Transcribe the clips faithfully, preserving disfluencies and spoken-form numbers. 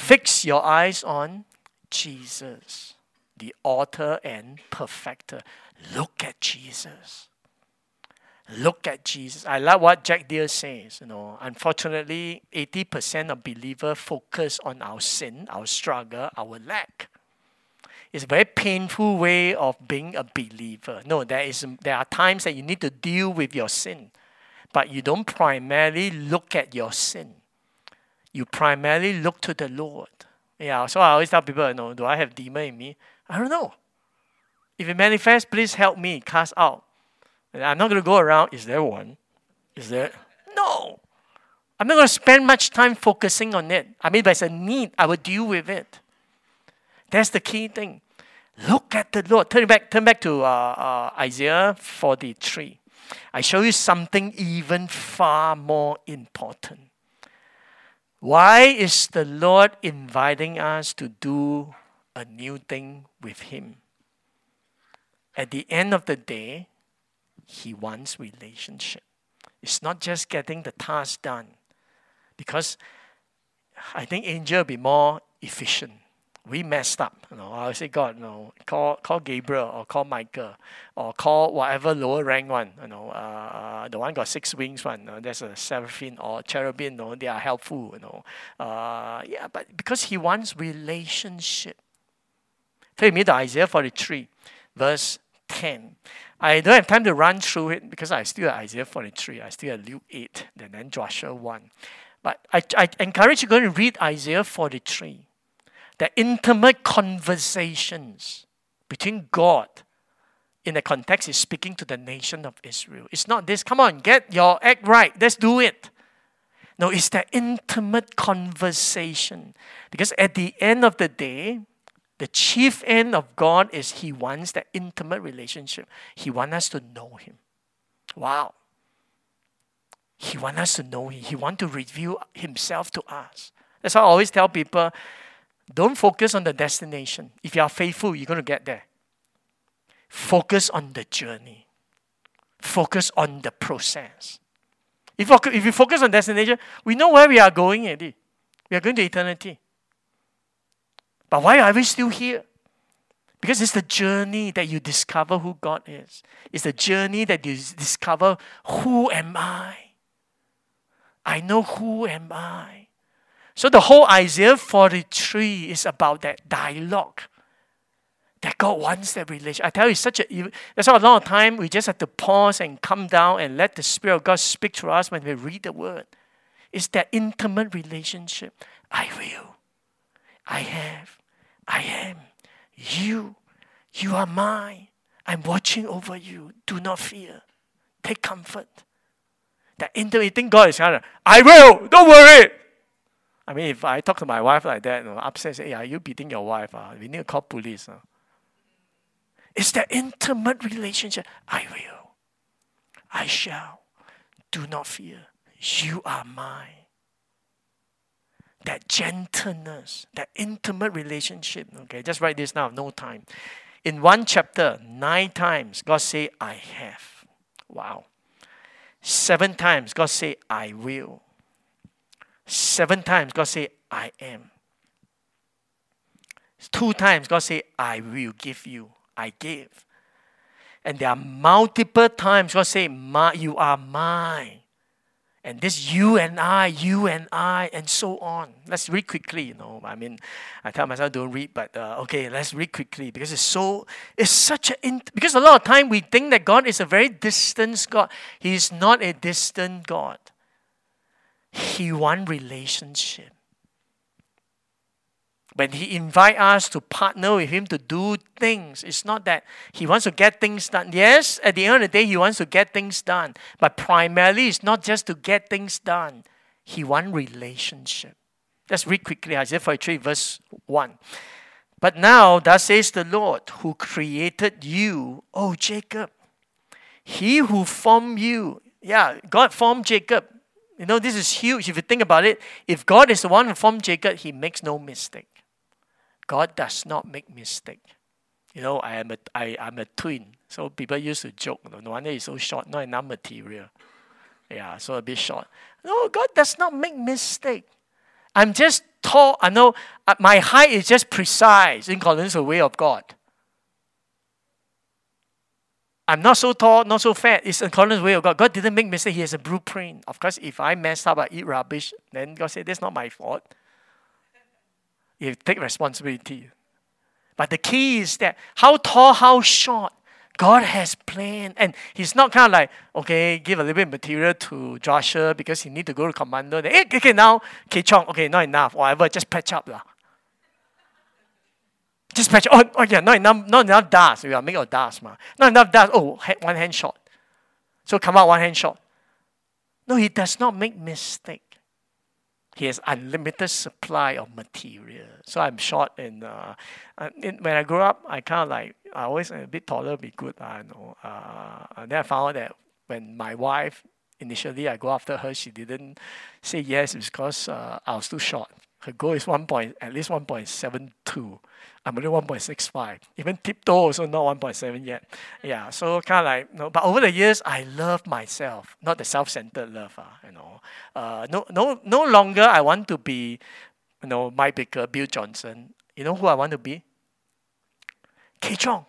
Fix your eyes on Jesus, the author and perfecter. Look at Jesus. Look at Jesus. I like what Jack Deere says. You know, unfortunately, eighty percent of believers focus on our sin, our struggle, our lack. It's a very painful way of being a believer. No, there is there are times that you need to deal with your sin, but you don't primarily look at your sin. You primarily look to the Lord. Yeah, so I always tell people, you know, do I have demon in me? I don't know. If it manifests, please help me cast out. And I'm not going to go around, is there one? Is there? No. I'm not going to spend much time focusing on it. I mean, if there's a need, I will deal with it. That's the key thing. Look at the Lord. Turn back, turn back to uh, uh, Isaiah forty-three. I show you something even far more important. Why is the Lord inviting us to do a new thing with Him? At the end of the day, He wants relationship. It's not just getting the task done. Because I think angel will be more efficient. We messed up. You know, I say, God, no, call call Gabriel or call Michael or call whatever lower rank one. You know, uh, the one got six wings one. You know, there's a seraphim or cherubim. You know, they are helpful. You know, uh, yeah, but because He wants relationship. Take me to Isaiah forty-three, verse ten. I don't have time to run through it because I still have Isaiah forty-three. I still have Luke eight, and then Joshua one. But I, I encourage you to go and read Isaiah forty-three. The intimate conversations between God in the context is speaking to the nation of Israel. It's not this, come on, get your act right, let's do it. No, it's the intimate conversation. Because at the end of the day, the chief end of God is He wants that intimate relationship. He wants us to know Him. Wow. He wants us to know Him. He wants to reveal Himself to us. That's why I always tell people, don't focus on the destination. If you are faithful, you're going to get there. Focus on the journey. Focus on the process. If, if you focus on destination, we know where we are going already. We are going to eternity. But why are we still here? Because it's the journey that you discover who God is. It's the journey that you discover, who am I? I know who am I. So the whole Isaiah forty-three is about that dialogue. That God wants that relation. I tell you, it's such a, that's why a lot of time we just have to pause and come down and let the Spirit of God speak to us when we read the Word. It's that intimate relationship. I will. I have. I am. You. You are mine. I'm watching over you. Do not fear. Take comfort. That intimate, you think God is kind of, I will. Don't worry. I mean, if I talk to my wife like that, you know, upset, say, hey, are you beating your wife? Uh? We need to call police. Uh. It's that intimate relationship. I will. I shall. Do not fear. You are mine. That gentleness, that intimate relationship. Okay, just write this now, no time. In one chapter, nine times, God say, I have. Wow. Seven times, God say, I will. Seven times, God say, I am. Two times, God say, I will give you. I give. And there are multiple times, God say, Ma, you are mine. And this you and I, you and I, and so on. Let's read quickly, you know. I mean, I tell myself don't read, but uh, okay, let's read quickly because it's so, it's such a, in, because a lot of time we think that God is a very distant God. He is not a distant God. He wants relationship. When He invites us to partner with Him to do things, it's not that He wants to get things done. Yes, at the end of the day, He wants to get things done. But primarily, it's not just to get things done. He wants relationship. Let's read quickly Isaiah forty-three, verse one. But now, thus says the Lord, who created you, O Jacob. He who formed you. Yeah, God formed Jacob. You know, this is huge. If you think about it, if God is the one who formed Jacob, He makes no mistake. God does not make mistake. You know, I am a, I, I'm a twin. So people used to joke, no wonder he's so short, not enough material. Yeah, so a bit short. No, God does not make mistake. I'm just tall. I know Uh, my height is just precise in accordance with the way of God. I'm not so tall, not so fat. It's in accordance with the way of God. God didn't make mistake. He has a blueprint. Of course, if I mess up, I eat rubbish, then God said, that's not my fault. You take responsibility. But the key is that how tall, how short, God has planned. And He's not kind of like, okay, give a little bit of material to Joshua because he need to go to commando. Then, hey, okay, now, okay, Chong, okay, not enough. Whatever, just patch up. Lah. Just patch up. Oh, oh yeah, not enough, not enough dust. We are making of dust. Ma. Not enough dust. Oh, one hand short. So come out one hand short. No, He does not make mistake. He has unlimited supply of material. So I'm short, and uh, in, when I grew up, I kind of like, I always a bit taller be good. I know. Uh, and then I found out that when my wife, initially I go after her, she didn't say yes because uh, I was too short. Her goal is one point, at least one point seven two. I'm only one point six five. Even tiptoe also not one point seven yet. Yeah, so kind of like, no. But over the years, I love myself, not the self-centered love. Uh, you know, uh, no, no, no longer I want to be, you know, Mike Baker, Bill Johnson. You know who I want to be? K. Chong.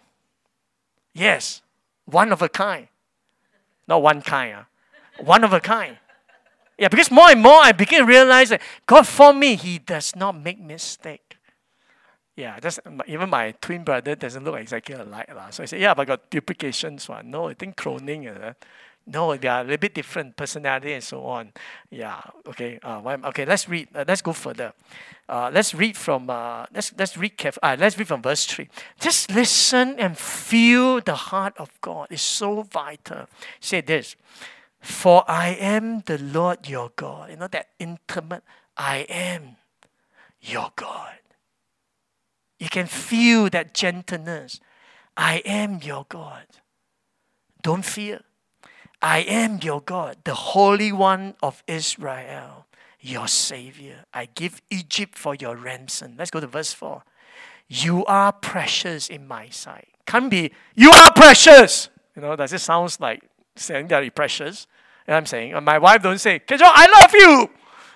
Yes, one of a kind. Not one kind. Uh. One of a kind. Yeah, because more and more I begin to realize that God for me, He does not make mistake. Yeah, just even my twin brother doesn't look exactly alike. La. So I say, yeah, but I got duplications. One. No, I think cloning. Uh, no, they are a little bit different personality and so on. Yeah, okay. Uh, okay, let's read. Uh, let's go further. Uh, let's read from. Uh, let's let's read carefully. Uh, let's read from verse three. Just listen and feel the heart of God. It's so vital. Say this. For I am the Lord your God. You know that intimate, I am your God. You can feel that gentleness. I am your God. Don't fear. I am your God, the Holy One of Israel, your Savior. I give Egypt for your ransom. Let's go to verse four. You are precious in my sight. Can't be, you are precious. You know, does it sound like saying that you're precious? And I'm saying, and my wife don't say, K. Chong, I love you.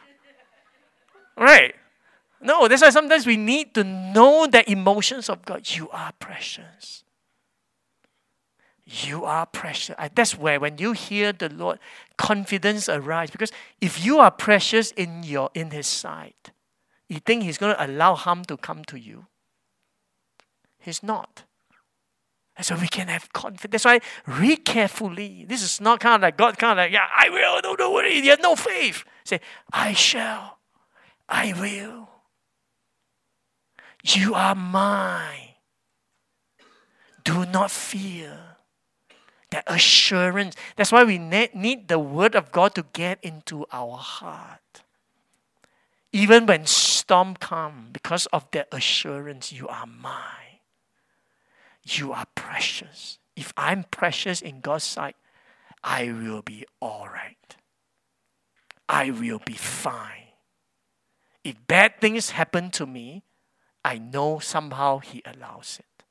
Right? No, that's why sometimes we need to know the emotions of God. You are precious. You are precious. That's where when you hear the Lord, confidence arises. Because if you are precious in your in His sight, you think He's going to allow harm to come to you? He's not. That's why we can have confidence. That's why read carefully. This is not kind of like God kind of like, yeah, I will. No, don't worry. You have no faith. Say, I shall. I will. You are mine. Do not fear. That assurance. That's why we need the word of God to get into our heart. Even when storm come, because of that assurance, you are mine. You are precious. If I'm precious in God's sight, I will be all right. I will be fine. If bad things happen to me, I know somehow He allows it.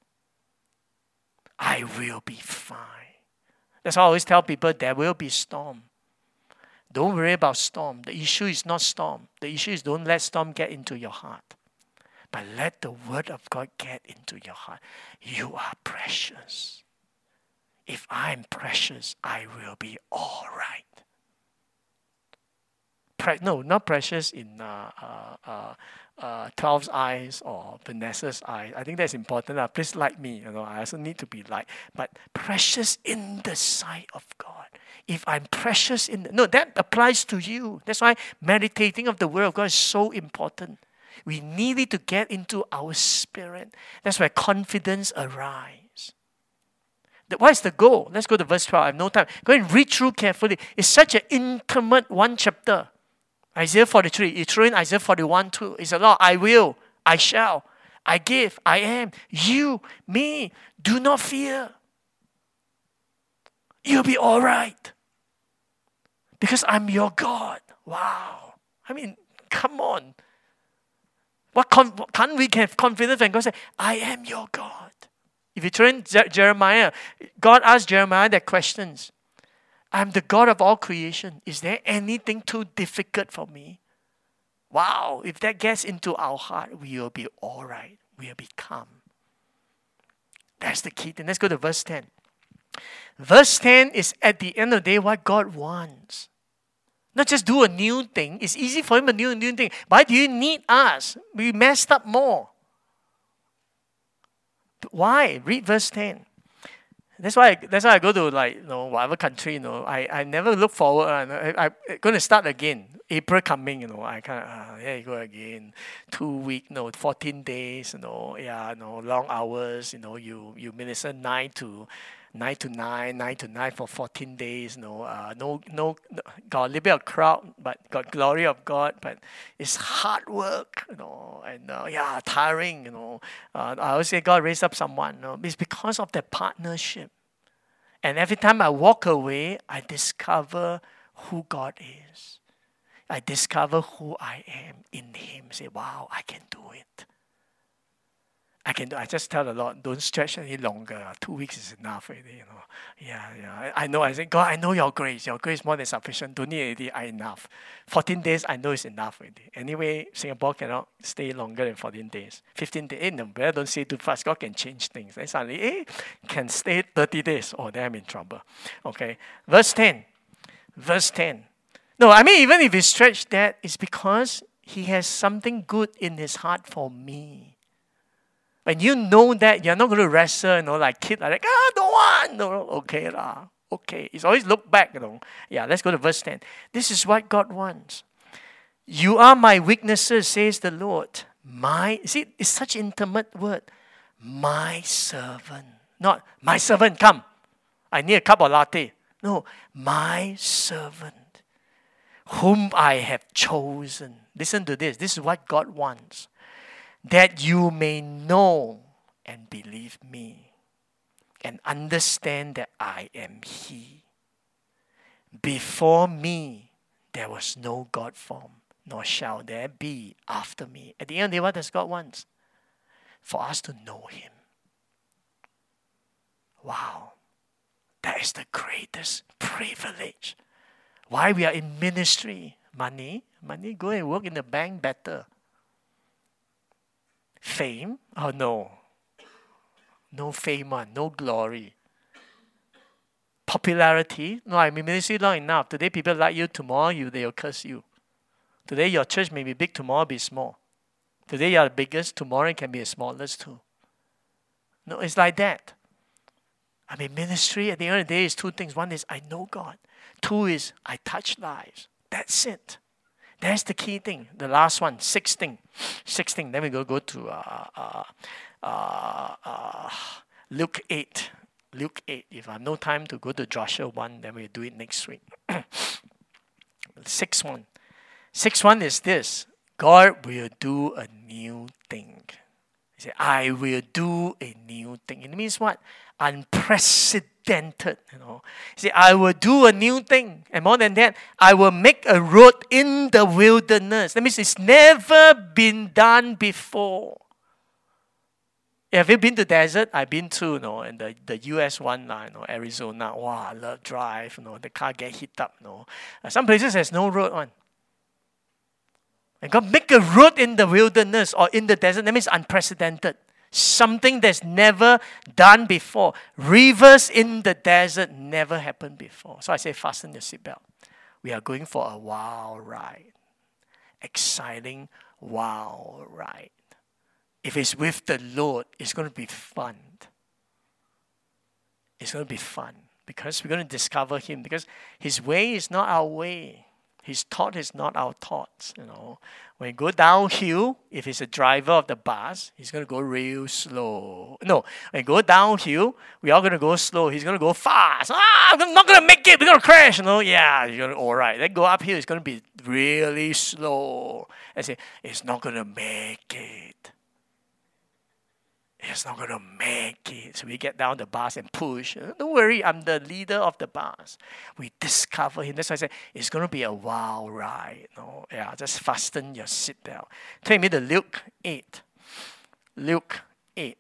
I will be fine. That's why I always tell people there will be storm. Don't worry about storm. The issue is not storm. The issue is don't let storm get into your heart. But let the word of God get into your heart. You are precious. If I'm precious, I will be all right. Pre- no, not precious in uh, uh, uh, uh, twelve's eyes or Vanessa's eyes. I think that's important. Uh. Please like me. You know, I also need to be liked. But precious in the sight of God. If I'm precious in... The, no, that applies to you. That's why meditating of the word of God is so important. We need it to get into our spirit. That's where confidence arises. The, what is the goal? Let's go to verse twelve. I have no time. Go and read through carefully. It's such an intimate one chapter. Isaiah forty-three. You throw in Isaiah forty-one too. It's a lot. I will. I shall. I give. I am. You. Me. Do not fear. You'll be all right. Because I'm your God. Wow. I mean, come on. What con- can't we have confidence when God says, I am your God? If you turn Je- Jeremiah, God asked Jeremiah that questions. I'm the God of all creation. Is there anything too difficult for me? Wow, if that gets into our heart, we will be all right. We will be calm. That's the key thing. Let's go to verse ten. Verse ten is at the end of the day what God wants. Not just do a new thing. It's easy for him to do a new thing. Why do you need us? We messed up more. Why? Read verse ten. That's why. I, that's why I go to like you know whatever country. You know, I, I never look forward. Uh, I I'm going to start again. April coming. You know, I kind of uh, there you go again. Two week. No, fourteen days. You know, yeah. You know, long hours. You know, you you minister nine to. Nine to nine, nine to nine for fourteen days. No, uh, no, no. Got a little bit of crowd, but got glory of God. But it's hard work, you know, and uh, yeah, tiring. You know, uh, I always say God raised up someone. You know, it's because of that partnership. And every time I walk away, I discover who God is. I discover who I am in Him. Say, wow, I can do it. I can do. I just tell the Lord, don't stretch any longer. Two weeks is enough already. You know. Yeah, yeah. I, I know. I say, God, I know your grace. Your grace more than sufficient. Don't need already. I enough. Fourteen days, I know it's enough already. Anyway, Singapore cannot stay longer than fourteen days. Fifteen days. Eh, no, better don't say too fast. God can change things. Then suddenly, eh, can stay thirty days. Oh, then I'm in trouble. Okay. Verse ten. Verse ten. No, I mean even if he stretched that, it's because he has something good in his heart for me. When you know that, you're not going to wrestle, you know, like kid, like, ah, don't want. No, no, okay lah. Okay. It's always look back, you know. Yeah, let's go to verse ten. This is what God wants. You are my weaknesses, says the Lord. My, see, it's such an intimate word. My servant. Not, my servant, come. I need a cup of latte. No, my servant, whom I have chosen. Listen to this. This is what God wants. That you may know and believe me and understand that I am He. Before me, there was no God form, nor shall there be after me. At the end of the day, what does God want? For us to know Him. Wow. That is the greatest privilege. Why we are in ministry. Money, money, go and work in the bank better. Fame? Oh no. No fame, no glory. Popularity? No, I'm in ministry long enough. Today people like you, tomorrow you they'll curse you. Today your church may be big, tomorrow be small. Today you are the biggest, tomorrow it can be the smallest too. No, it's like that. I mean ministry at the end of the day is two things. One is I know God. Two is I touch lives. That's it. That's the key thing. The last one, sixth thing. Sixth thing. Then we go go to uh, uh, uh, uh, Luke eight. Luke eight. If I have no time to go to Joshua one, then we'll do it next week. Sixth one. Sixth one is this. God will do a new thing. He said, I will do a new thing. It means what? Unprecedented, you know. He said, I will do a new thing. And more than that, I will make a road in the wilderness. That means it's never been done before. Have you been to desert? I've been to, you know, and the, the U S one, uh, you know, Arizona. Wow, I love drive, you know, the car get hit up, you know. Uh, some places there's no road on. And God make a road in the wilderness or in the desert. That means unprecedented. Something that's never done before. Rivers in the desert never happened before. So I say fasten your seatbelt. We are going for a wow ride. Exciting wow ride. If it's with the Lord, it's going to be fun. It's going to be fun because we're going to discover Him. Because His way is not our way. His thought is not our thoughts. You know, when you go downhill, if he's a driver of the bus, he's going to go real slow. No, when you go downhill, we are going to go slow. He's going to go fast. Ah, I'm not going to make it. We're going to crash. You know, yeah, you're going to, all right. Then go uphill. It's going to be really slow. I say, it's not going to make it. It's not going to make it. So we get down the bus and push. Don't worry, I'm the leader of the bus. We discover Him. That's why I say it's going to be a wow ride. No, yeah, just fasten your seatbelt. Take me to Luke eight. Luke eight.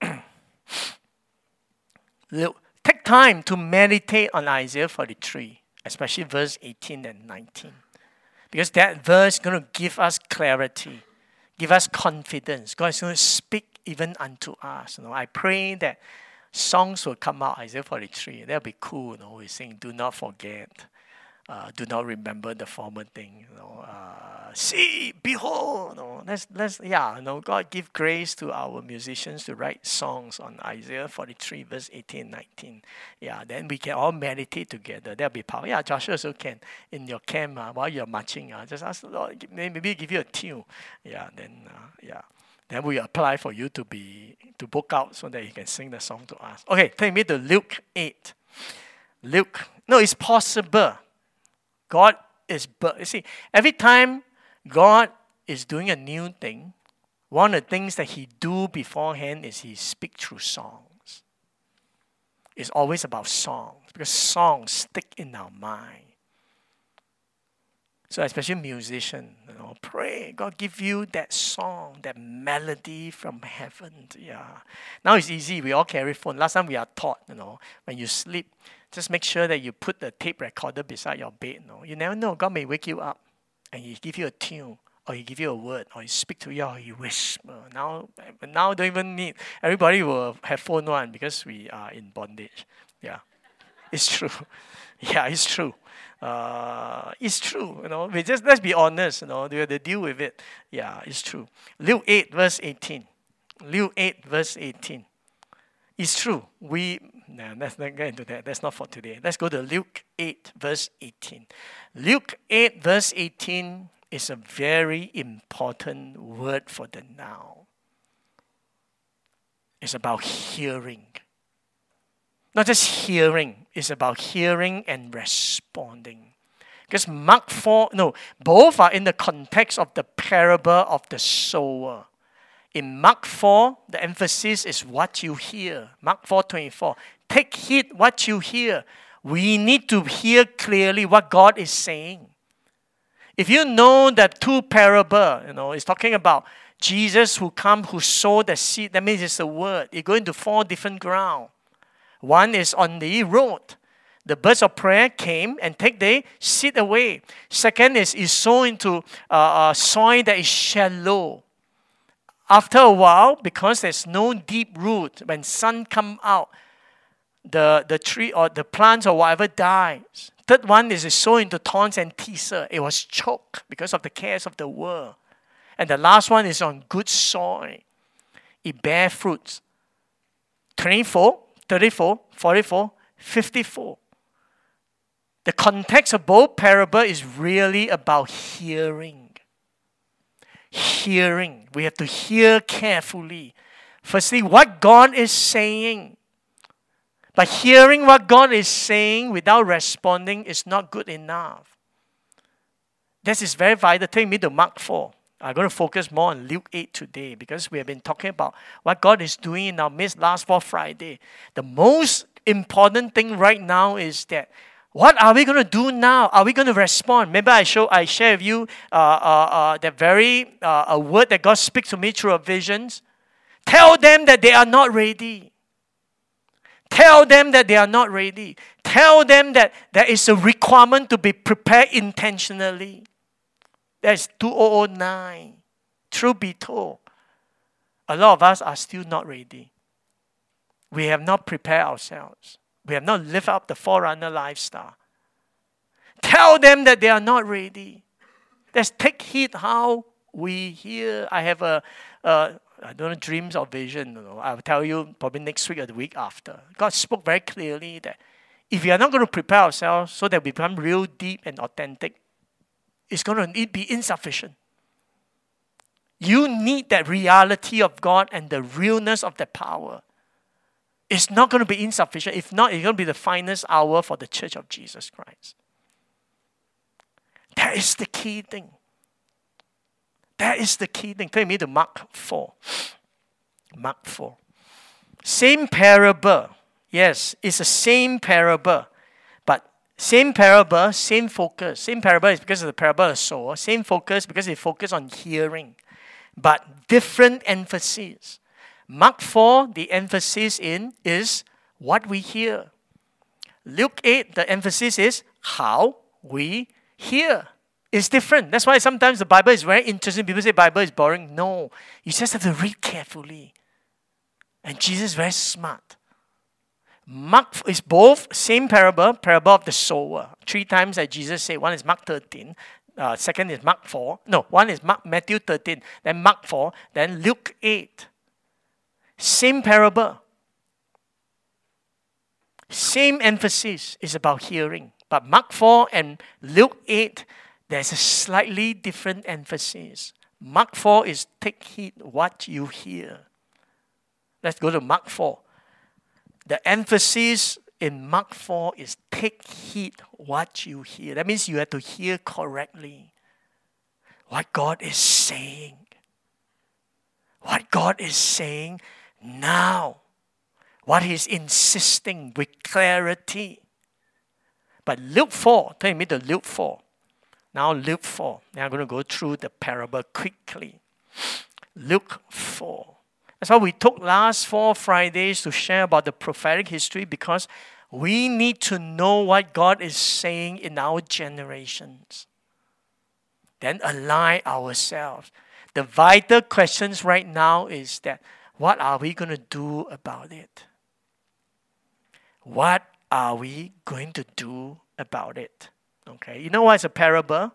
Luke. Take time to meditate on Isaiah forty-three, especially verse eighteen and nineteen. Because that verse is going to give us clarity, give us confidence. God is going to speak even unto us. You know, I pray that songs will come out, Isaiah forty-three. That'll be cool. You know, we sing, do not forget. Uh, do not remember the former thing. You know, uh, see, behold. You know, let's, let's, yeah, you know, God give grace to our musicians to write songs on Isaiah forty-three, verse eighteen, nineteen. Yeah, then we can all meditate together. That'll be powerful. Yeah, Joshua also can. In your camp, uh, while you're marching, uh, just ask the Lord, maybe give you a tune. Yeah, then, uh, yeah. Then we apply for you to be, to book out so that you can sing the song to us. Okay, take me to Luke eight. Luke, no, it's possible. God is, you see, every time God is doing a new thing, one of the things that He do beforehand is He speak through songs. It's always about songs because songs stick in our mind. So especially musician, you know, pray, God give you that song, that melody from heaven. Yeah. Now it's easy. We all carry phone. Last time we are taught, you know, when you sleep, just make sure that you put the tape recorder beside your bed. You know. You never know. God may wake you up and He give you a tune, or He give you a word, or He speak to you, or He whisper. Now, now don't even need. Everybody will have phone one because we are in bondage. Yeah, it's true. Yeah, it's true. Uh, it's true. You know, we just let's be honest. You know, we have to deal with it. Yeah, it's true. Luke eight verse eighteen. Luke eight verse eighteen. It's true. We no, let's not get into that. That's not for today. Let's go to Luke eight verse eighteen. Luke eight verse eighteen is a very important word for the now. It's about hearing. Not just hearing, it's about hearing and responding. Because Mark four, no, both are in the context of the parable of the sower. In Mark four, the emphasis is what you hear. Mark four twenty-four. Take heed what you hear. We need to hear clearly what God is saying. If you know that two parable, you know, it's talking about Jesus who come, who sowed the seed, that means it's a word. It's going to four different ground. One is on the road. The birds of prey came and take the seed away. Second is is sown into uh, uh, soil that is shallow. After a while, because there's no deep root, when sun come out, the, the tree or the plants or whatever dies. Third one is sown into thorns and thistles. It was choked because of the cares of the world. And the last one is on good soil. It bears fruits. twenty-four, thirty-four, forty-four, fifty-four. The context of both parable is really about hearing. Hearing. We have to hear carefully. Firstly, what God is saying. But hearing what God is saying without responding is not good enough. This is very vital. Take me to Mark four. I'm going to focus more on Luke eight today because we have been talking about what God is doing in our midst last four Friday. The most important thing right now is that what are we going to do now? Are we going to respond? Remember I show, I share with you uh, uh, uh, that very uh, a word that God speaks to me through a visions. Tell them that they are not ready. Tell them that they are not ready. Tell them that there is a requirement to be prepared intentionally. That's two thousand nine. Truth be told, a lot of us are still not ready. We have not prepared ourselves. We have not lived up the forerunner lifestyle. Tell them that they are not ready. Let's take heed how we hear. I have a, uh, I don't know, dreams or vision. You know. I'll tell you probably next week or the week after. God spoke very clearly that if we are not going to prepare ourselves so that we become real, deep, and authentic, it's going to be insufficient. You need that reality of God and the realness of the power. It's not going to be insufficient. If not, it's going to be the finest hour for the Church of Jesus Christ. That is the key thing. That is the key thing. Take me to Mark four. Mark four. Same parable. Yes, it's the same parable. But same parable, same focus. Same parable is because of the parable of the sower. Same focus because they focus on hearing. But different emphasis. Mark four, the emphasis in is what we hear. Luke eight, the emphasis is how we hear. It's different. That's why sometimes the Bible is very interesting. People say Bible is boring. No, you just have to read carefully. And Jesus is very smart. Mark is both same parable, parable of the sower. Three times that Jesus said. One is Mark thirteen. Uh, second is Mark four. No, one is Mark, Matthew thirteen. Then Mark four. Then Luke eight. Same parable. Same emphasis is about hearing. But Mark four and Luke eight, there's a slightly different emphasis. Mark four is take heed what you hear. Let's go to Mark four. The emphasis in Mark four is take heed what you hear. That means you have to hear correctly what God is saying. What God is saying now. What He's insisting with clarity. But Luke four, turn me to Luke four. Now Luke four. Now I'm going to go through the parable quickly. Luke four. That's why we took last four Fridays to share about the prophetic history, because we need to know what God is saying in our generations. Then align ourselves. The vital questions right now is that, what are we going to do about it? What are we going to do about it? Okay, you know what's a parable?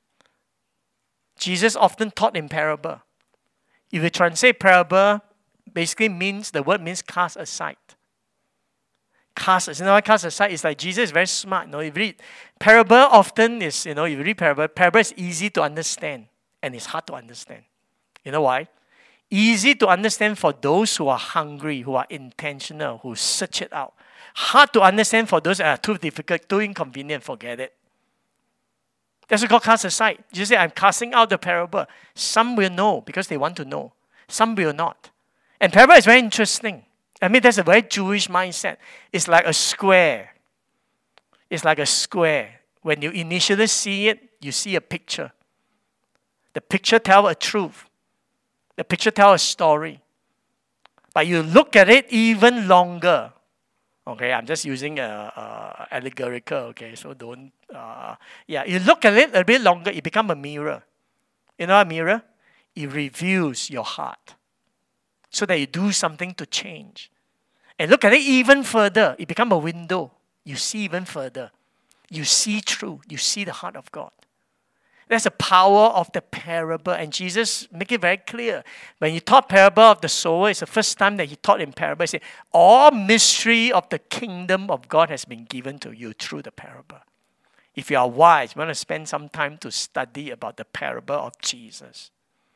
Jesus often taught in parable. If you translate parable, basically means, the word means cast aside. Cast aside. You know what cast aside is like? Jesus is very smart. You know, you read parable often is, you know, you read parable, parable is easy to understand and it's hard to understand. You know why? Easy to understand for those who are hungry, who are intentional, who search it out. Hard to understand for those that are too difficult, too inconvenient, forget it. That's what God cast aside. Jesus said, I'm casting out the parable. Some will know because they want to know. Some will not. And parable is very interesting. I mean, that's a very Jewish mindset. It's like a square. It's like a square. When you initially see it, you see a picture. The picture tells a truth. The picture tells a story. But you look at it even longer. Okay, I'm just using a, a allegorical, okay, so don't, uh, yeah, you look at it a bit longer, it becomes a mirror. You know a mirror? It reveals your heart so that you do something to change. And look at it even further, it becomes a window. You see even further. You see through, you see the heart of God. That's the power of the parable. And Jesus make it very clear. When he taught parable of the sower, it's the first time that he taught in parable. He said, all mystery of the kingdom of God has been given to you through the parable. If you are wise, you want to spend some time to study about the parable of Jesus.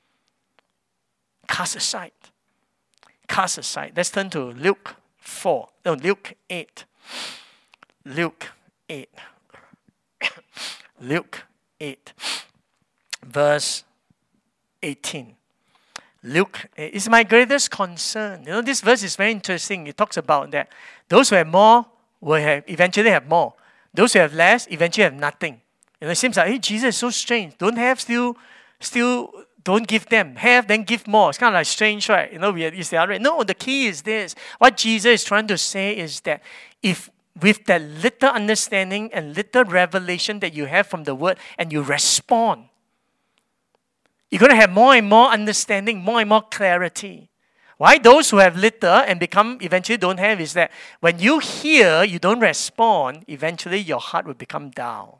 Cast aside. Cast aside. Let's turn to Luke four. No, Luke eight. Luke eight. Luke eight. Verse eighteen. Luke is my greatest concern. You know, this verse is very interesting. It talks about that those who have more will have eventually have more. Those who have less eventually have nothing. You know, it seems like, hey, Jesus is so strange. Don't have, still, still don't give them. Have, then give more. It's kind of like strange, right? You know, we is the other. No, the key is this. What Jesus is trying to say is that if with that little understanding and little revelation that you have from the word and you respond, you're going to have more and more understanding, more and more clarity. Why those who have little and become eventually don't have is that when you hear, you don't respond, eventually your heart will become down.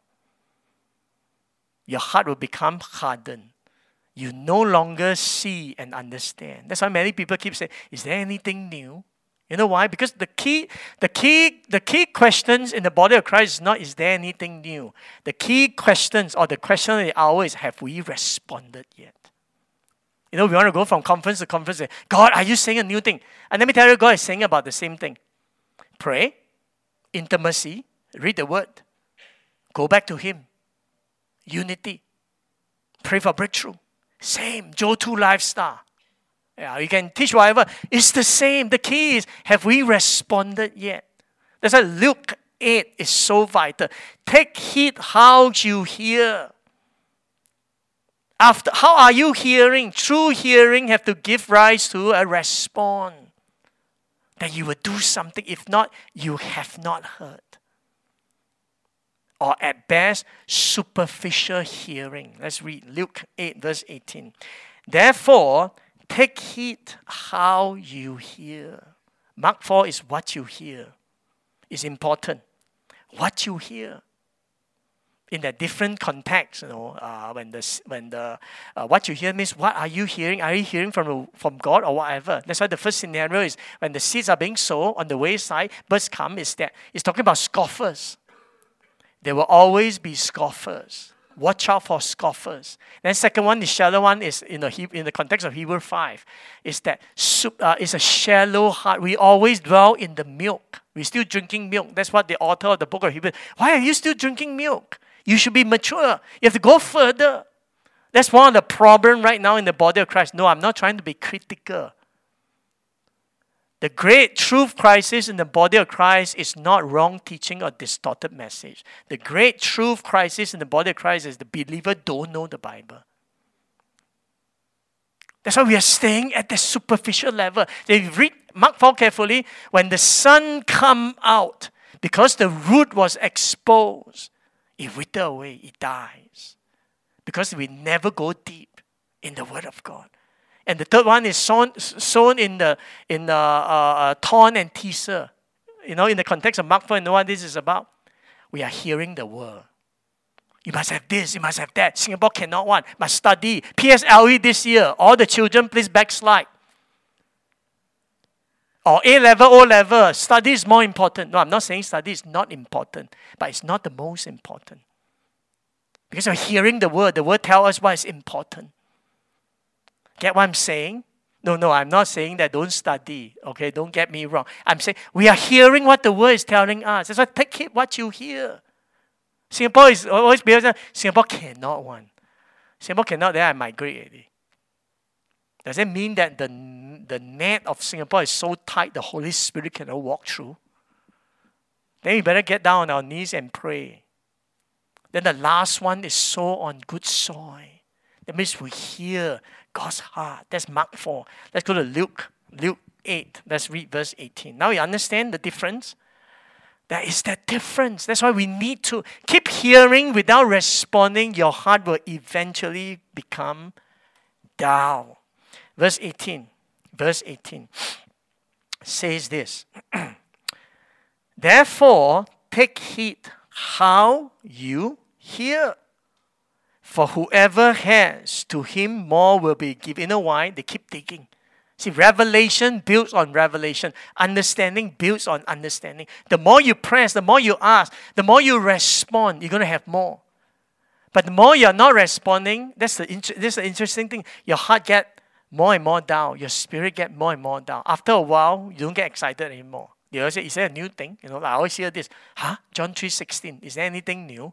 Your heart will become hardened. You no longer see and understand. That's why many people keep saying, is there anything new? You know why? Because the key, the key, the key questions in the body of Christ is not, is there anything new? The key questions or the question of the hour is, have we responded yet? You know, we want to go from conference to conference and say, God, are you saying a new thing? And let me tell you, God is saying about the same thing. Pray, intimacy, read the word, go back to Him, unity, pray for breakthrough. Same, Joe two lifestyle. Yeah, you can teach whatever. It's the same. The key is, have we responded yet? That's why Luke eight is so vital. Take heed how you hear. After, how are you hearing? True hearing have to give rise to a response. That you will do something. If not, you have not heard. or at best, superficial hearing. Let's read Luke eight, verse eighteen. Therefore, take heed how you hear. Mark four is what you hear. It's important. What you hear. In a different context, you know, uh, when the when the uh, what you hear means what are you hearing? Are you hearing from from God or whatever? That's why the first scenario is when the seeds are being sown on the wayside, birds come. Is that it's talking about scoffers. There will always be scoffers. Watch out for scoffers. Then second one, the shallow one is in the in the context of Hebrew five, is that uh, it's a shallow heart. We always dwell in the milk. We're still drinking milk. That's what the author of the book of Hebrews. Why are you still drinking milk? You should be mature. You have to go further. That's one of the problems right now in the body of Christ. No, I'm not trying to be critical. The great truth crisis in the body of Christ is not wrong teaching or distorted message. The great truth crisis in the body of Christ is the believer don't know the Bible. That's why we are staying at the superficial level. If you read Mark four carefully, when the sun come out, because the root was exposed, it withers away, it dies. Because we never go deep in the Word of God. And the third one is sown, sown in the in the uh, uh, thorn and teaser. You know, in the context of Mark four, you know what this is about? We are hearing the Word. You must have this, you must have that. Singapore cannot want, must study. P S L E this year, all the children please backslide. Or A-level, O-level, study is more important. No, I'm not saying study is not important, but it's not the most important. Because we're hearing the Word. The Word tells us what is important. Get what I'm saying? No, no, I'm not saying that don't study. Okay, don't get me wrong. I'm saying we are hearing what the Word is telling us. That's why take it what you hear. Singapore is always because Singapore cannot want. Singapore cannot, then I migrate already. Does it mean that the, the net of Singapore is so tight the Holy Spirit cannot walk through? Then we better get down on our knees and pray. Then the last one is sow on good soil. That means we hear God's heart. That's Mark four. Let's go to Luke, Luke eight. Let's read verse eighteen. Now you understand the difference? There is that difference. That's why we need to keep hearing without responding. Your heart will eventually become dull. Verse eighteen, verse eighteen says this. Therefore, take heed how you hear. For whoever has, to him more will be given. You know why? They keep digging. See, revelation builds on revelation. Understanding builds on understanding. The more you press, the more you ask, the more you respond, you're going to have more. But the more you're not responding, that's the, that's the interesting thing. Your heart gets more and more down. Your spirit gets more and more down. After a while, you don't get excited anymore. You always say, is there a new thing? You know, like I always hear this. Huh? John three sixteen. Is there anything new?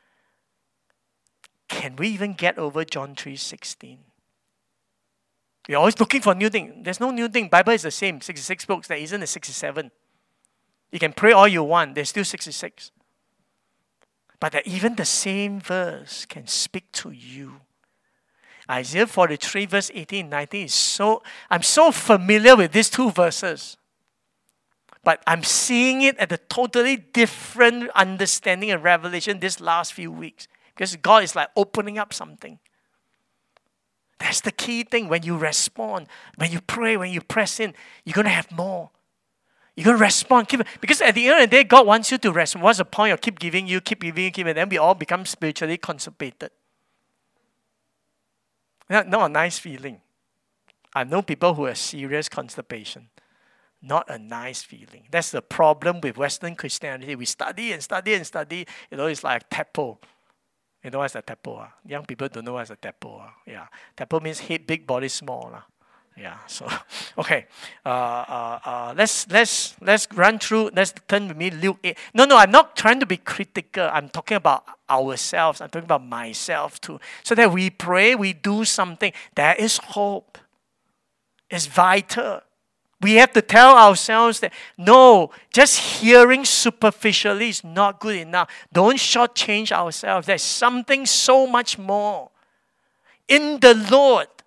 Can we even get over John three sixteen? We're always looking for new thing. There's no new thing. Bible is the same. sixty-six books. There isn't a sixty-seven. You can pray all you want. There's still sixty-six. But that even the same verse can speak to you. Isaiah forty-three verse eighteen and nineteen is so, I'm so familiar with these two verses. But I'm seeing it at a totally different understanding and revelation this last few weeks. Because God is like opening up something. That's the key thing. When you respond, when you pray, when you press in, you're going to have more. You're going to respond. Keep, because at the end of the day, God wants you to respond. What's the point of keep giving you, keep giving you, keep, and then we all become spiritually constipated. Not, not a nice feeling. I know people who have serious constipation. Not a nice feeling. That's the problem with Western Christianity. We study and study and study. You know, it's like tadpole. You know what's a tadpole? Uh? Young people don't know what's a tadpole. Uh? Yeah, tadpole means head big, body small. Uh? Yeah. So okay. Uh, uh, uh, let's let's let's run through. Let's turn with me Luke eight. No, no, I'm not trying to be critical. I'm talking about ourselves. I'm talking about myself too. So that we pray, we do something. There is hope. It's vital. We have to tell ourselves that, no, just hearing superficially is not good enough. Don't shortchange ourselves. There's something so much more. In the Lord,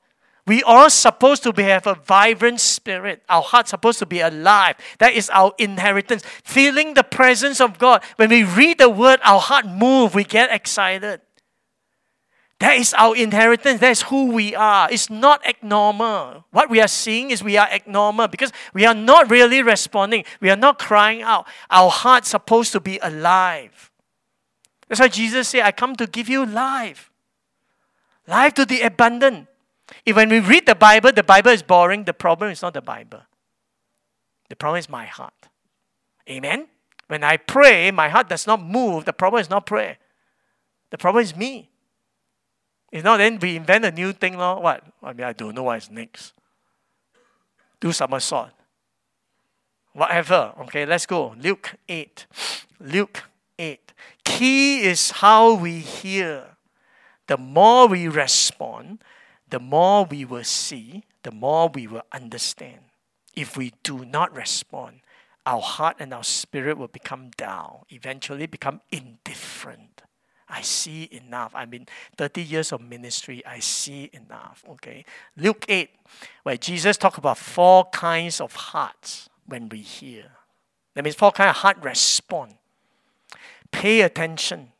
We are supposed to be, have a vibrant spirit. Our heart's supposed to be alive. That is our inheritance. Feeling the presence of God. When we read the word, our heart moves. We get excited. That is our inheritance. That is who we are. It's not abnormal. What we are seeing is we are abnormal because we are not really responding. We are not crying out. Our heart's supposed to be alive. That's why Jesus said, I come to give you life. Life to the abundant. If when we read the Bible, the Bible is boring, the problem is not the Bible. The problem is my heart. Amen? When I pray, my heart does not move. The problem is not prayer. The problem is me. If not, then we invent a new thing, lor. What? I mean, I don't know what is next. Do somersault. Whatever. Okay, let's go. Luke eight. Luke eight. Key is how we hear. The more we respond, the more we will see, the more we will understand. If we do not respond, our heart and our spirit will become down, eventually become indifferent. I see enough. I mean, thirty years of ministry, I see enough. Okay. Luke eight, where Jesus talked about four kinds of hearts when we hear. That means four kinds of heart respond. Pay attention.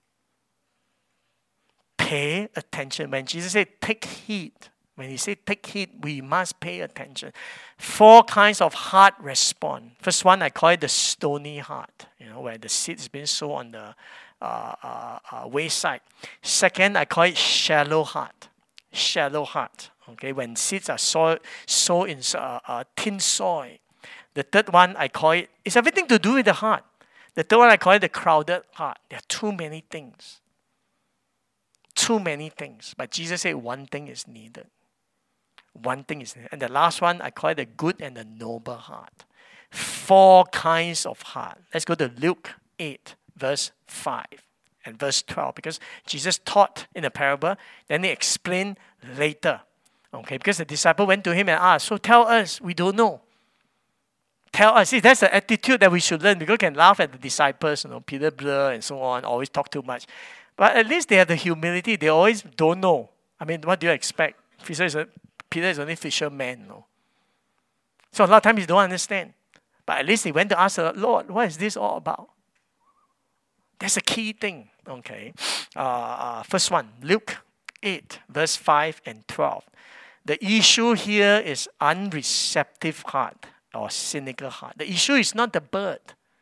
Pay attention. When Jesus said, take heed, when he said take heed, we must pay attention. Four kinds of heart respond. First one, I call it the stony heart, you know, where the seed is being sown on the uh, uh, uh, wayside. Second, I call it shallow heart. Shallow heart. Okay, when seeds are sow, sown in uh, uh, thin soil. The third one, I call it, it's everything to do with the heart. The third one, I call it the crowded heart. There are too many things. Too many things. But Jesus said one thing is needed. One thing is needed. And the last one, I call it the good and the noble heart. Four kinds of heart. Let's go to Luke eight, verse five and verse twelve. Because Jesus taught in a parable, then he explained later. Okay, because the disciple went to him and asked, so tell us, we don't know. Tell us. See, that's the attitude that we should learn. Because we can laugh at the disciples, you know, Peter Blur and so on, always talk too much. But at least they have the humility. They always don't know. I mean, what do you expect? Peter is, a, Peter is only fisherman. No? So a lot of times he don't understand. But at least he went to ask the Lord, what is this all about? That's a key thing. Okay. Uh, uh, first one, Luke eight, verse five and twelve. The issue here is unreceptive heart or cynical heart. The issue is not the bird.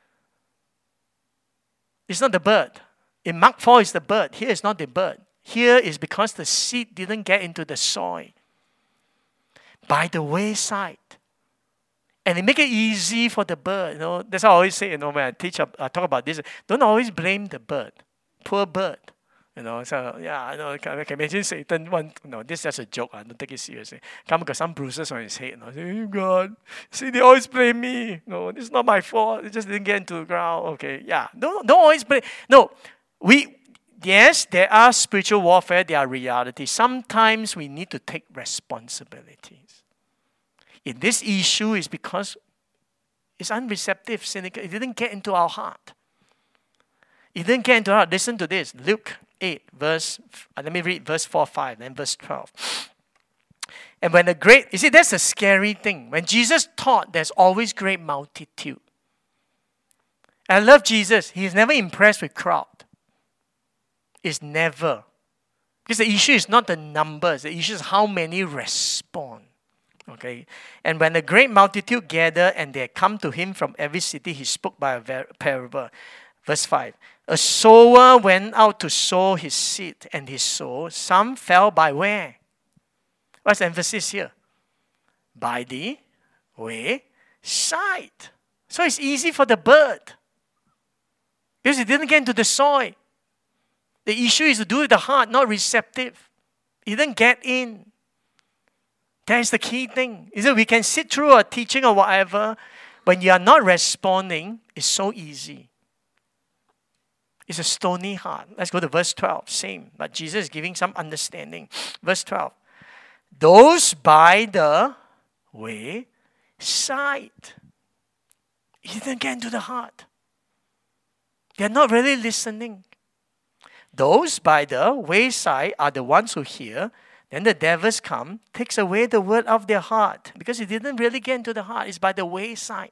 It's not the bird. In Mark four is the bird. Here is not the bird. Here is because the seed didn't get into the soil. By the wayside. And they make it easy for the bird. You know, that's how I always say, you know, when I teach, I talk about this, don't always blame the bird. Poor bird. You know, so yeah, I know. I can imagine Satan one. No, this is just a joke. I don't take it seriously. Come got some bruises on his head. You know, say, oh God, see, they always blame me. No, this is not my fault. It just didn't get into the ground. Okay, yeah, don't don't always blame. No, we yes, there are spiritual warfare. There are realities. Sometimes we need to take responsibilities. In this issue, is because it's unreceptive, cynical. It didn't get into our heart. It didn't get into our heart. Listen to this, Luke eight, verse, uh, let me read verse four, five, then verse twelve. And when the great, you see, that's a scary thing. When Jesus taught, there's always great multitude. I love Jesus. He's never impressed with crowd. It's never. Because the issue is not the numbers. The issue is how many respond. Okay. And when a great multitude gathered and they had come to him from every city, he spoke by a parable. Verse five. A sower went out to sow his seed, and his sow, some fell by where? What's the emphasis here? By the wayside. So it's easy for the bird. Because it didn't get into the soil. The issue is to do with the heart, not receptive. It didn't get in. That's the key thing. Is that we can sit through a teaching or whatever. When you are not responding, it's so easy. It's a stony heart. Let's go to verse twelve. Same. But Jesus is giving some understanding. Verse twelve. Those by the wayside. He didn't get into the heart. They're not really listening. Those by the wayside are the ones who hear. Then the devils come, takes away the word of their heart, because it didn't really get into the heart. It's by the wayside.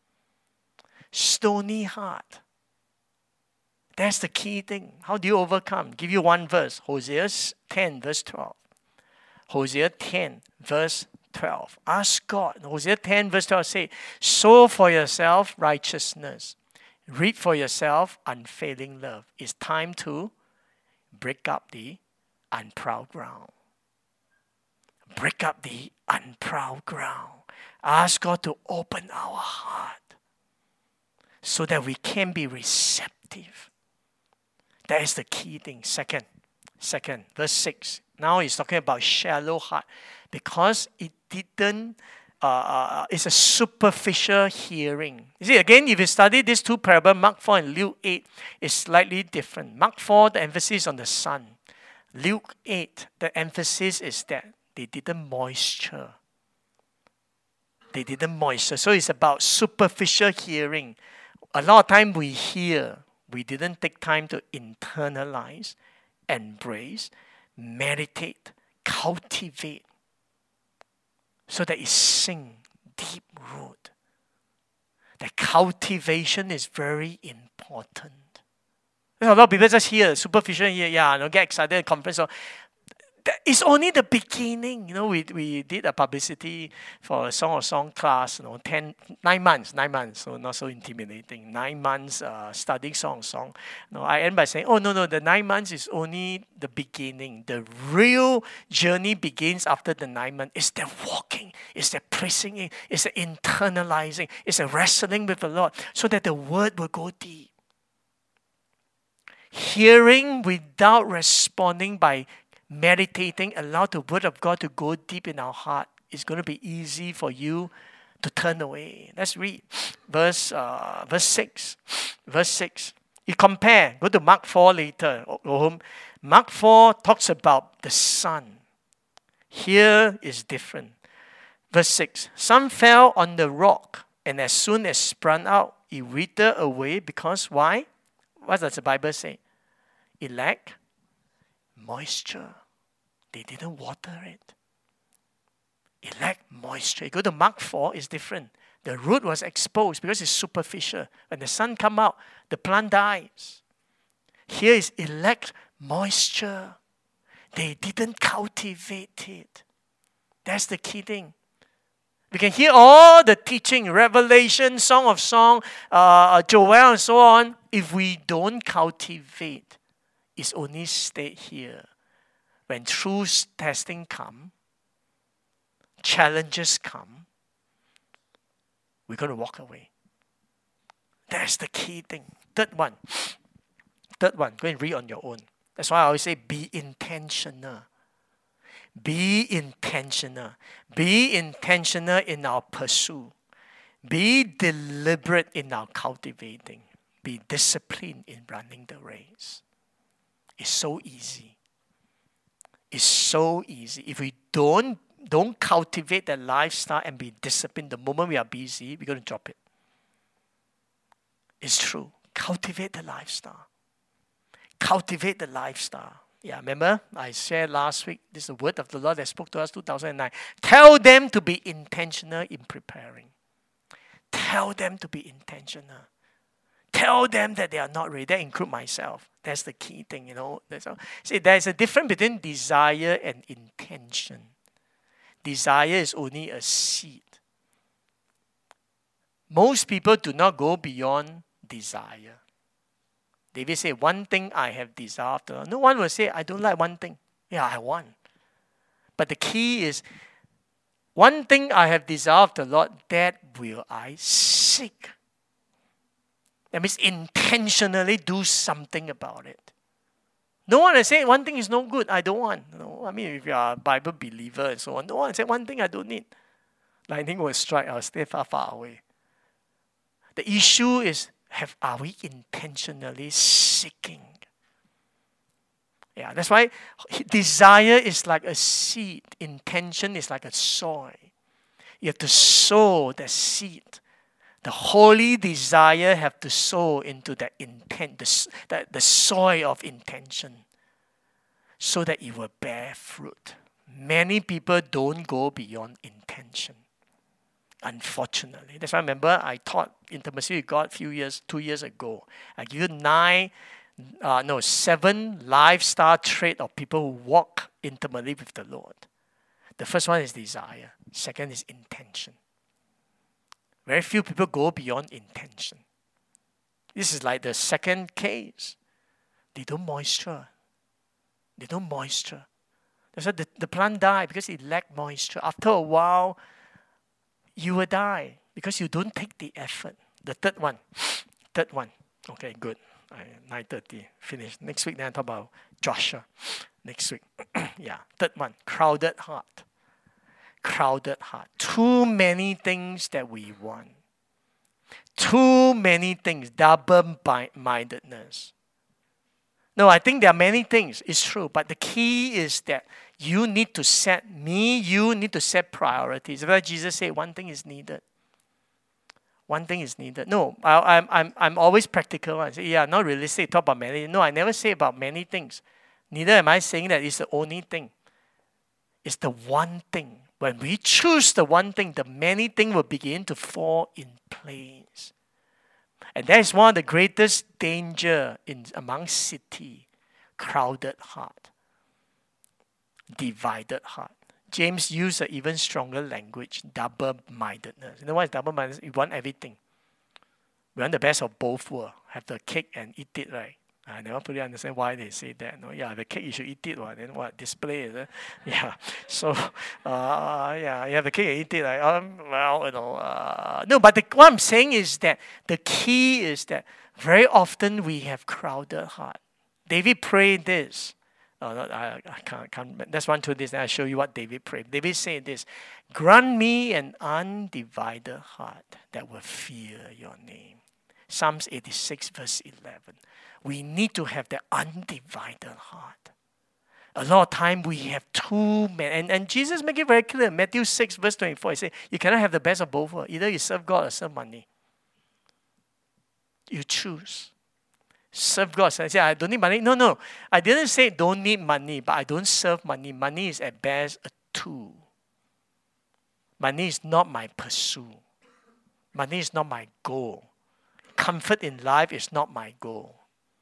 Stony heart. That's the key thing. How do you overcome? Give you one verse. Hosea ten, verse twelve. Hosea ten, verse twelve. Ask God. Hosea ten, verse twelve say, sow for yourself righteousness. Reap for yourself unfailing love. It's time to break up the unproud ground. Break up the unproud ground. Ask God to open our heart so that we can be receptive. That is the key thing. Second, second, verse six. Now he's talking about shallow heart because it didn't, uh, uh, it's a superficial hearing. You see, again, if you study these two parables, Mark four and Luke eight, is slightly different. Mark four, the emphasis on the Son. Luke eight, the emphasis is that they didn't moisture. They didn't moisture. So it's about superficial hearing. A lot of time we hear, we didn't take time to internalize, embrace, meditate, cultivate, so that it sink deep root. The cultivation is very important. A lot of people just hear superficial, hear, yeah, you know, get excited at conference. So it's only the beginning. You know, we we did a publicity for a Song of Song class, you know, ten, nine months, nine months, so not so intimidating. Nine months uh, studying Song of Song. You know, I end by saying, oh, no, no, the nine months is only the beginning. The real journey begins after the nine months. It's the walking, it's the pressing in, it's the internalizing, it's the wrestling with the Lord so that the word will go deep. Hearing without responding by meditating, allow the word of God to go deep in our heart. It's going to be easy for you to turn away. Let's read verse uh, verse six. Verse six. You compare. Go to Mark four later. Go home. Mark four talks about the Son. Here is different. Verse six. Some fell on the rock, and as soon as sprung out, it withered away because why? What does the Bible say? It lacked moisture. They didn't water it. It lacked moisture. You go to Mark four, it's different. The root was exposed because it's superficial. When the sun comes out, the plant dies. Here is it lacked moisture. They didn't cultivate it. That's the key thing. We can hear all the teaching, Revelation, Song of Song, uh, Joel, and so on. If we don't cultivate, it's only stayed here. When true testing come, challenges come, we're going to walk away. That's the key thing. Third one. Third one. Go and read on your own. That's why I always say be intentional. Be intentional. Be intentional in our pursuit. Be deliberate in our cultivating. Be disciplined in running the race. It's so easy. It's so easy. If we don't, don't cultivate that lifestyle and be disciplined, the moment we are busy, we're going to drop it. It's true. Cultivate the lifestyle. Cultivate the lifestyle. Yeah, remember I shared last week, this is the word of the Lord that spoke to us two thousand nine. Tell them to be intentional in preparing. Tell them to be intentional. Tell them that they are not ready. That include myself. That's the key thing, you know. That's all. See, there's a difference between desire and intention. Desire is only a seed. Most people do not go beyond desire. David said, one thing I have desired. No one will say, I don't like one thing. Yeah, I want. But the key is, one thing I have desired the Lord, that will I seek. That means intentionally do something about it. No one will say one thing is no good, I don't want. No, I mean, if you are a Bible believer and so on, no one will say one thing I don't need. Lightning will strike, I'll stay far, far away. The issue is, have are we intentionally seeking? Yeah, that's why desire is like a seed. Intention is like a soil. You have to sow the seed. The holy desire have to sow into that intent, the, the, the soil of intention, so that it will bear fruit. Many people don't go beyond intention. Unfortunately. That's why I remember I taught intimacy with God a few years, two years ago. I give you nine, uh, no, seven lifestyle traits of people who walk intimately with the Lord. The first one is desire. Second is intention. Very few people go beyond intention. This is like the second case. They don't moisture. They don't moisture. That's why the, the plant died because it lacked moisture. After a while, you will die because you don't take the effort. The third one. Third one. Okay, good. nine thirty. Finished. Next week, then I talk about Joshua. Next week. Yeah. Third one. Crowded heart. Crowded heart. Too many things that we want. Too many things. Double-mindedness. No, I think there are many things. It's true. But the key is that you need to set, me, you need to set priorities. That's why Jesus said one thing is needed. One thing is needed. No, I, I'm, I'm, I'm always practical. I say, yeah, not realistic. Talk about many. No, I never say about many things. Neither am I saying that it's the only thing. It's the one thing. When we choose the one thing, the many things will begin to fall in place. And that is one of the greatest danger in among city. Crowded heart. Divided heart. James used an even stronger language, double-mindedness. You know what is double-mindedness? You want everything. We want the best of both worlds. Have the cake and eat it, right? I never fully understand why they say that. No, yeah, the cake you should eat it. Well, then what? Display it. Yeah. So, uh, yeah, you have the cake and eat it. Like, um, well, you know. Uh, no, but the, what I'm saying is that the key is that very often we have crowded heart. David prayed this. Oh, no, I, I can't, can't. Let's run through this and I'll show you what David prayed. David said this: grant me an undivided heart that will fear your name. Psalms eighty-six, verse eleven. We need to have that undivided heart. A lot of time we have too many. And, and Jesus make it very clear. Matthew six, verse twenty-four, he said, you cannot have the best of both worlds. Either you serve God or serve money. You choose. Serve God. So I say, I don't need money. No, no. I didn't say don't need money, but I don't serve money. Money is at best a tool. Money is not my pursuit. Money is not my goal. Comfort in life is not my goal.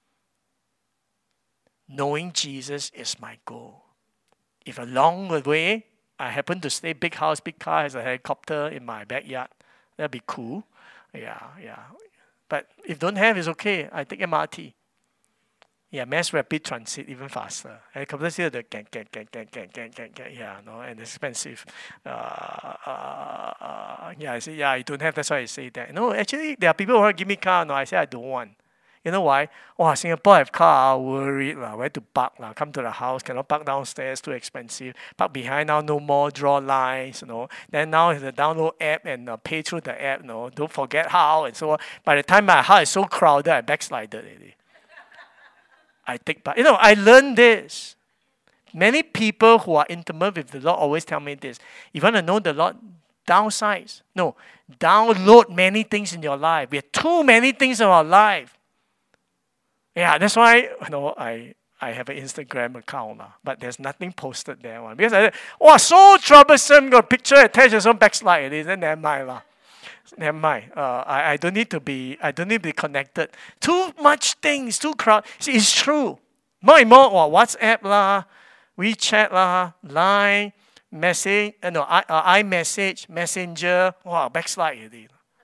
Knowing Jesus is my goal. If along the way, I happen to stay big house, big car, has a helicopter in my backyard, that'd be cool. Yeah, yeah. But if don't have, it's okay. I take M R T. Yeah, mass rapid transit, even faster. Helicopters here, the gang, gang, gang, gang, gang, gang, gang, gang. Yeah, no, and it's expensive. Uh, uh, uh, yeah, I say, yeah, I don't have, that's why I say that. No, actually, there are people who want to give me car. No, I say I don't want. You know why? Oh, Singapore have car, worried lah. Where to park lah? Come to the house, cannot park downstairs, too expensive. Park behind now, no more, draw lines, you know. Then now the download app and uh, pay through the app, you know. Don't forget how and so on. By the time my heart is so crowded, I backslided already. I take part. You know, I learned this. Many people who are intimate with the Lord always tell me this. You want to know the Lord? Downsize. No, download many things in your life. We have too many things in our life. Yeah, that's why you know I I have an Instagram account now, but there's nothing posted there one because I said, oh, so troublesome. Got a picture attached to some backslide. It is then never mind lah. Never mind. Uh, I I don't need to be I don't need to be connected. Too much things, too crowd. See, it's true. More and more. Oh, WhatsApp lah, WeChat lah, Line, message. Uh, no, I uh, iMessage, Messenger. Wow, backslide already.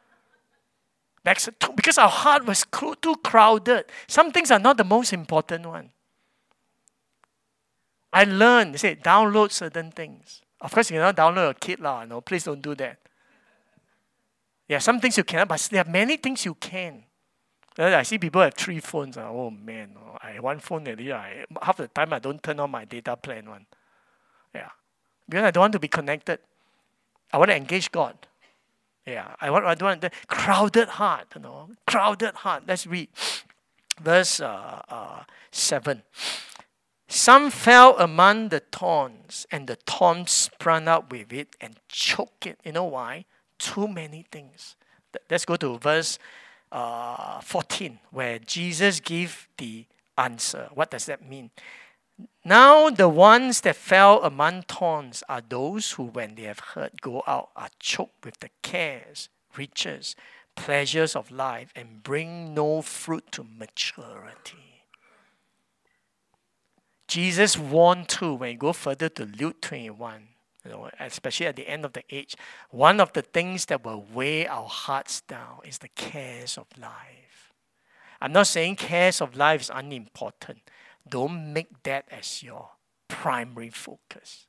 Because our heart was too crowded. Some things are not the most important one. I learned, they say, download certain things. Of course, you cannot download a kid. lah. No, please don't do that. Yeah, some things you cannot, but there are many things you can. I see people have three phones. Oh, man. Oh, I have one phone already. I, half the time, I don't turn on my data plan one. Yeah. Because I don't want to be connected. I want to engage God. Yeah, I want, I don't want the crowded heart, you know, crowded heart. Let's read verse uh, uh, seven. Some fell among the thorns, and the thorns sprung up with it and choked it. You know why? Too many things. Let's go to verse uh, fourteen, where Jesus gave the answer. What does that mean? Now the ones that fell among thorns are those who, when they have heard, go out, are choked with the cares, riches, pleasures of life, and bring no fruit to maturity. Jesus warned too, when you go further to Luke twenty-one, you know, especially at the end of the age, one of the things that will weigh our hearts down is the cares of life. I'm not saying cares of life is unimportant. Don't make that as your primary focus.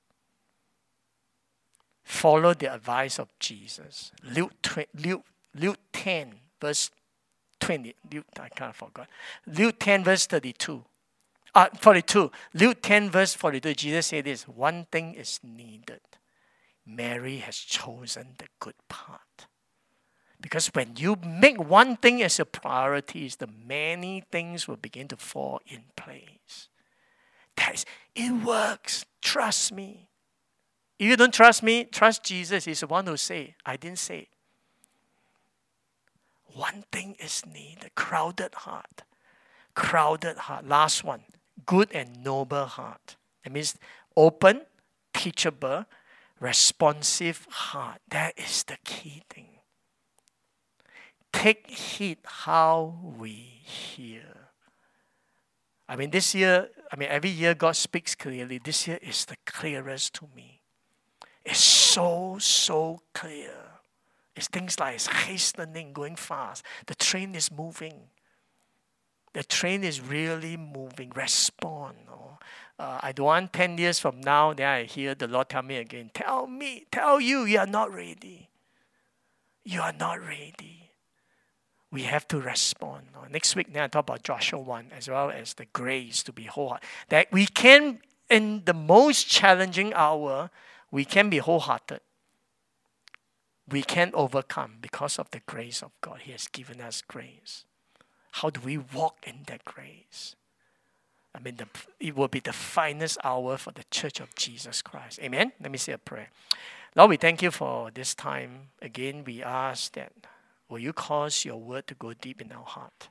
Follow the advice of Jesus. Luke, Luke, Luke ten, verse twenty. Luke, I kind of forgot. Luke ten, verse thirty-two. Uh, forty-two. Luke ten, verse forty-two. Jesus said this, one thing is needed. Mary has chosen the good part. Because when you make one thing as a priority, the many things will begin to fall in place. That is, it works. Trust me. If you don't trust me, trust Jesus. He's the one who said, I didn't say. One thing is needed. Crowded heart. Crowded heart. Last one. Good and noble heart. That means open, teachable, responsive heart. That is the key thing. Take heed how we hear. I mean, this year, I mean, every year God speaks clearly. This year is the clearest to me. It's so, so clear. It's things like it's hastening, going fast. The train is moving. The train is really moving. Respond. Oh. Uh, I don't want ten years from now, then I hear the Lord tell me again, tell me, tell you, you are not ready. You are not ready. We have to respond. Next week, then I talk about Joshua one, as well as the grace to be wholehearted. That we can, in the most challenging hour, we can be wholehearted. We can overcome because of the grace of God. He has given us grace. How do we walk in that grace? I mean, the, it will be the finest hour for the Church of Jesus Christ. Amen? Let me say a prayer. Lord, we thank you for this time. Again, we ask that will you cause your word to go deep in our heart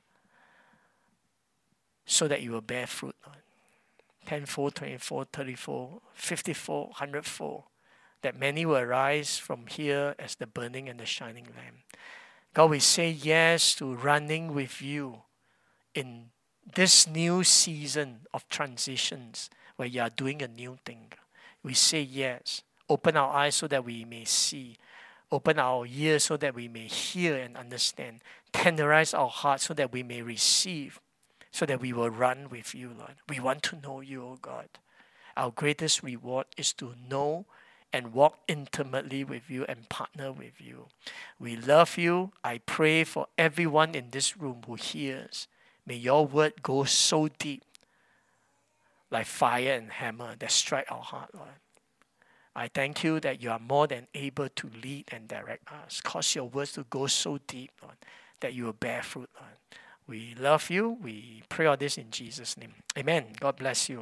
so that you will bear fruit, Lord? Tenfold, twenty-four, thirty-four, fifty-four, hundredfold. That many will arise from here as the burning and the shining lamp. God, we say yes to running with you in this new season of transitions where you are doing a new thing. We say yes. Open our eyes so that we may see. Open our ears so that we may hear and understand. Tenderize our hearts so that we may receive, so that we will run with you, Lord. We want to know you, O God. Our greatest reward is to know and walk intimately with you and partner with you. We love you. I pray for everyone in this room who hears. May your word go so deep, like fire and hammer that strike our heart, Lord. I thank you that you are more than able to lead and direct us. Cause your words to go so deep, Lord, that you will bear fruit, Lord. We love you. We pray all this in Jesus' name. Amen. God bless you.